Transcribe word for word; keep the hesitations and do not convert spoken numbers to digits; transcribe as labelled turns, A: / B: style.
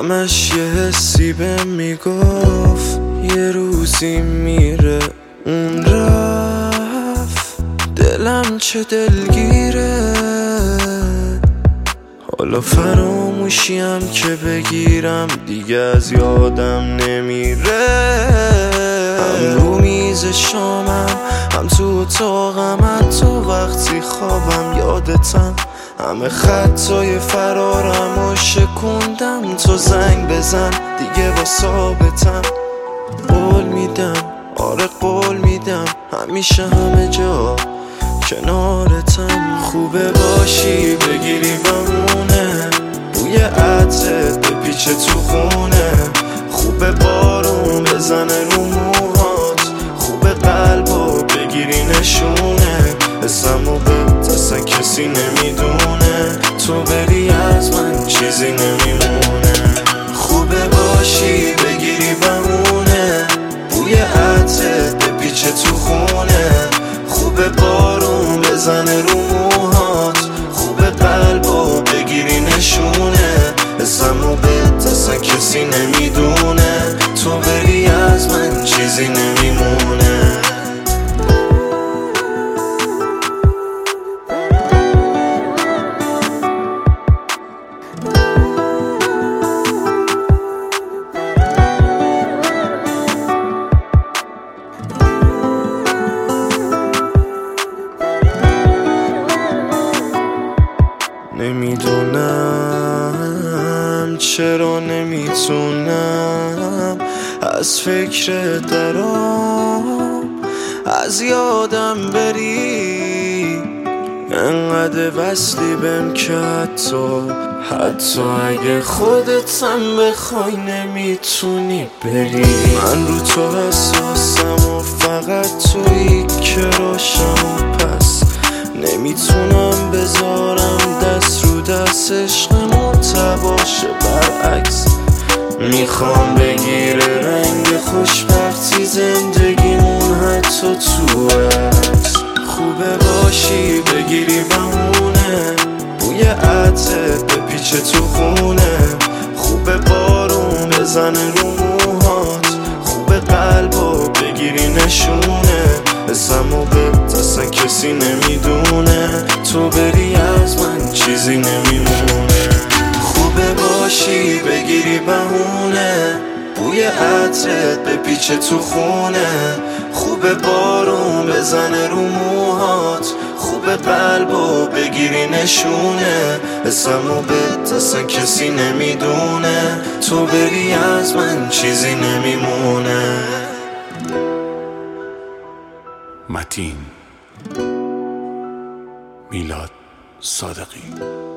A: همش یه حسی بهم میگفت یه روزی میره اون رفت. دلم چه دلگیره، حالا فراموشیم که بگیرم دیگه از یادم نمیره. هم رو میز شامم، هم تو اتاقم، حتی وقتی خوابم یادتم. همه خطای فرارم و شکوندم، تو زنگ بزن دیگه با ثابتم. قول میدم، آره قول میدم، همیشه همه جا کنارتم. خوبه باشی بگیری بمونه، بوی عطرت بپیچه تو خونه. خوبه بارون بزنه رو موهات، خوبه قلبو بگیری نشونه. اسمو به اصلا کسی نمیدونه، تو بری از من چیزی نمیمونه. خوبه باشی بگیری بمونه، بوی عطرت بپیچه تو خونه. خوبه بارون بزنه رو موهات، خوبه قلبو بگیری نشونه. اسمو به اصلا کسی نمیدونه، تو بری از من چیزی نمیمونه. نمیدونم چرا نمیتونم از فکر درام از یادم بری. انقدر وصلی بهم که حتی حتی اگه خودتم بخوای نمیتونی بری. من رو تو حساسم و فقط تویی که روشم و پس نمیتونم بذارم دست رو دست عشقمون تباشه. برعکس میخوام بگیره رنگ خوشبختی زندگیمون حتی تو عکس. خوبه باشی بگیری بمونه، بوی عطرت بپیچه تو خونه. خوبه بارون بزنه رو موهات، خوبه قلبو بگیری نشونه. اسمو به اصلا کسی نمیدونه، تو بری از من چیزی نمیمونه. خوبه باشی بگیری بهونه، بوی عطرت بپیچه تو خونه. خوبه بارون بزنه رو موهات، خوبه قلبو بگیری نشونه. اسمو به اصلا کسی نمیدونه، تو بری از من چیزی نمیمونه.
B: متین میلاد صادقی.